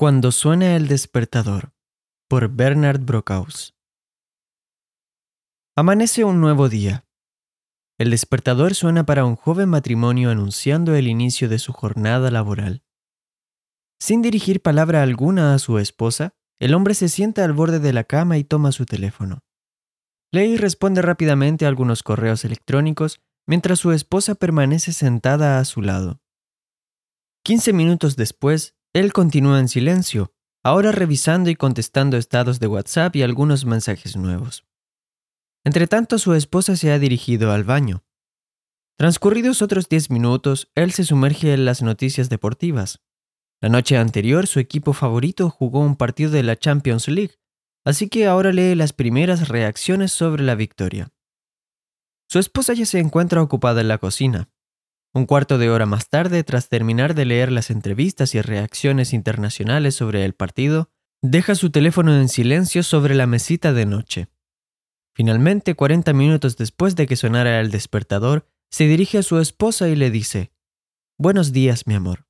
Cuando suena el despertador, por Bernard Brockhaus. Amanece un nuevo día. El despertador suena para un joven matrimonio anunciando el inicio de su jornada laboral. Sin dirigir palabra alguna a su esposa, el hombre se sienta al borde de la cama y toma su teléfono. Lee y responde rápidamente a algunos correos electrónicos mientras su esposa permanece sentada a su lado. 15 minutos después, él continúa en silencio, ahora revisando y contestando estados de WhatsApp y algunos mensajes nuevos. Entretanto, su esposa se ha dirigido al baño. Transcurridos otros 10 minutos, él se sumerge en las noticias deportivas. La noche anterior, su equipo favorito jugó un partido de la Champions League, así que ahora lee las primeras reacciones sobre la victoria. Su esposa ya se encuentra ocupada en la cocina. Un cuarto de hora más tarde, tras terminar de leer las entrevistas y reacciones internacionales sobre el partido, deja su teléfono en silencio sobre la mesita de noche. Finalmente, 40 minutos después de que sonara el despertador, se dirige a su esposa y le dice: «Buenos días, mi amor».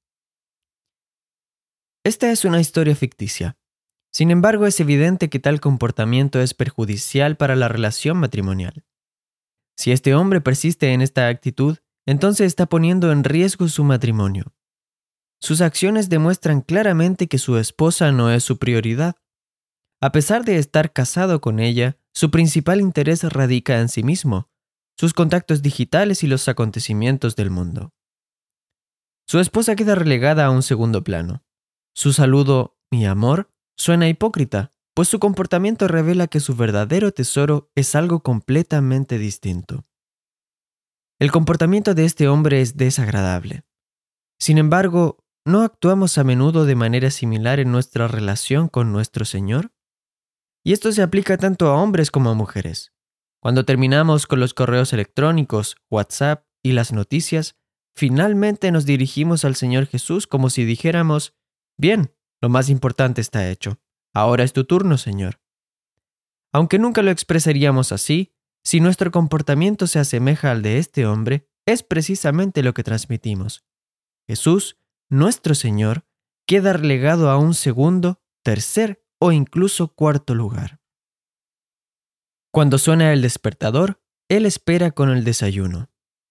Esta es una historia ficticia. Sin embargo, es evidente que tal comportamiento es perjudicial para la relación matrimonial. Si este hombre persiste en esta actitud, entonces está poniendo en riesgo su matrimonio. Sus acciones demuestran claramente que su esposa no es su prioridad. A pesar de estar casado con ella, su principal interés radica en sí mismo, sus contactos digitales y los acontecimientos del mundo. Su esposa queda relegada a un segundo plano. Su saludo, mi amor, suena hipócrita, pues su comportamiento revela que su verdadero tesoro es algo completamente distinto. El comportamiento de este hombre es desagradable. Sin embargo, ¿no actuamos a menudo de manera similar en nuestra relación con nuestro Señor? Y esto se aplica tanto a hombres como a mujeres. Cuando terminamos con los correos electrónicos, WhatsApp y las noticias, finalmente nos dirigimos al Señor Jesús como si dijéramos: «Bien, lo más importante está hecho. Ahora es tu turno, Señor». Aunque nunca lo expresaríamos así, si nuestro comportamiento se asemeja al de este hombre, es precisamente lo que transmitimos. Jesús, nuestro Señor, queda relegado a un segundo, tercer o incluso cuarto lugar. Cuando suena el despertador, Él espera con el desayuno.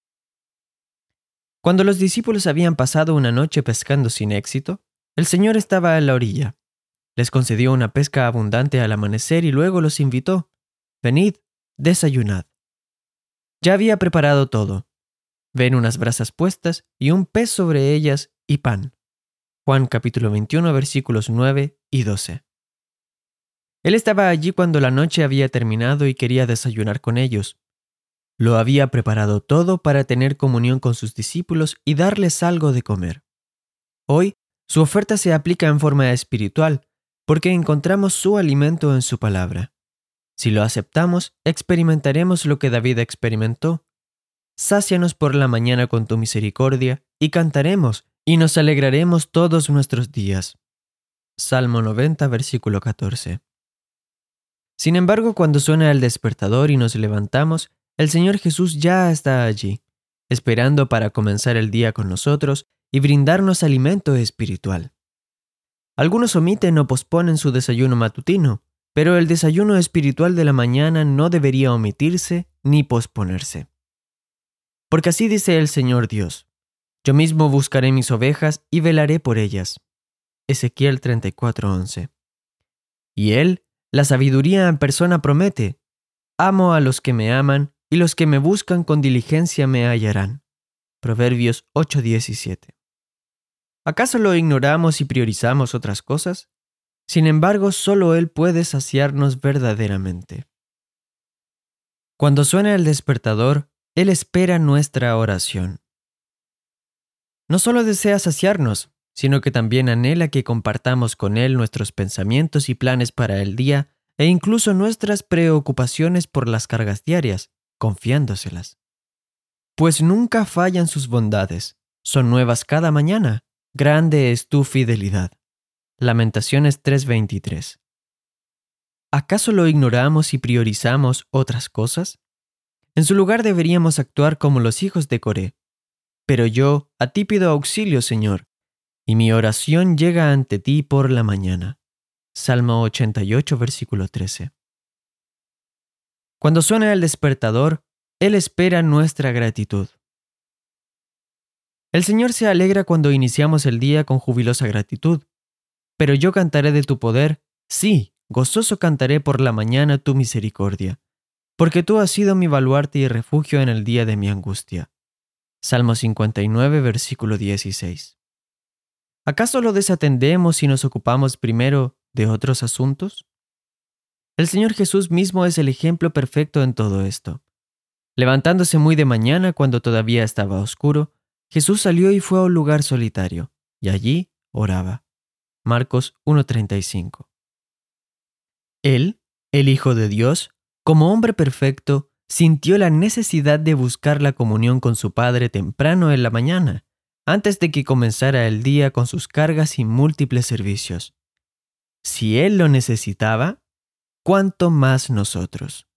Cuando los discípulos habían pasado una noche pescando sin éxito, el Señor estaba en la orilla. Les concedió una pesca abundante al amanecer y luego los invitó: «Venid, desayunad». Ya había preparado todo. Ven unas brasas puestas y un pez sobre ellas y pan. Juan capítulo 21 versículos 9 y 12. Él estaba allí cuando la noche había terminado y quería desayunar con ellos. Lo había preparado todo para tener comunión con sus discípulos y darles algo de comer. Hoy, su oferta se aplica en forma espiritual, porque encontramos su alimento en su palabra. Si lo aceptamos, experimentaremos lo que David experimentó. Sácianos por la mañana con tu misericordia, y cantaremos, y nos alegraremos todos nuestros días. Salmo 90, versículo 14. Sin embargo, cuando suena el despertador y nos levantamos, el Señor Jesús ya está allí, esperando para comenzar el día con nosotros y brindarnos alimento espiritual. Algunos omiten o posponen su desayuno matutino, pero el desayuno espiritual de la mañana no debería omitirse ni posponerse. Porque así dice el Señor Dios: «Yo mismo buscaré mis ovejas y velaré por ellas». Ezequiel 34:11. Y Él, la sabiduría en persona, promete: «Amo a los que me aman y los que me buscan con diligencia me hallarán». Proverbios 8:17. ¿Acaso lo ignoramos y priorizamos otras cosas? Sin embargo, solo Él puede saciarnos verdaderamente. Cuando suena el despertador, Él espera nuestra oración. No solo desea saciarnos, sino que también anhela que compartamos con Él nuestros pensamientos y planes para el día e incluso nuestras preocupaciones por las cargas diarias, confiándoselas. Pues nunca fallan sus bondades, son nuevas cada mañana, grande es tu fidelidad. Lamentaciones 3:23. ¿Acaso lo ignoramos y priorizamos otras cosas? En su lugar deberíamos actuar como los hijos de Coré. Pero yo, a ti pido auxilio, Señor. y mi oración llega ante ti por la mañana. Salmo 88, versículo 13. Cuando suena el despertador, Él espera nuestra gratitud. El Señor se alegra cuando iniciamos el día con jubilosa gratitud. Pero yo cantaré de tu poder, sí, gozoso cantaré por la mañana tu misericordia, porque tú has sido mi baluarte y refugio en el día de mi angustia. Salmo 59, versículo 16. ¿Acaso lo desatendemos si nos ocupamos primero de otros asuntos? El Señor Jesús mismo es el ejemplo perfecto en todo esto. Levantándose muy de mañana cuando todavía estaba oscuro, Jesús salió y fue a un lugar solitario, y allí oraba. Marcos 1:35. Él, el Hijo de Dios, como hombre perfecto, sintió la necesidad de buscar la comunión con su Padre temprano en la mañana, antes de que comenzara el día con sus cargas y múltiples servicios. Si Él lo necesitaba, ¿cuánto más nosotros?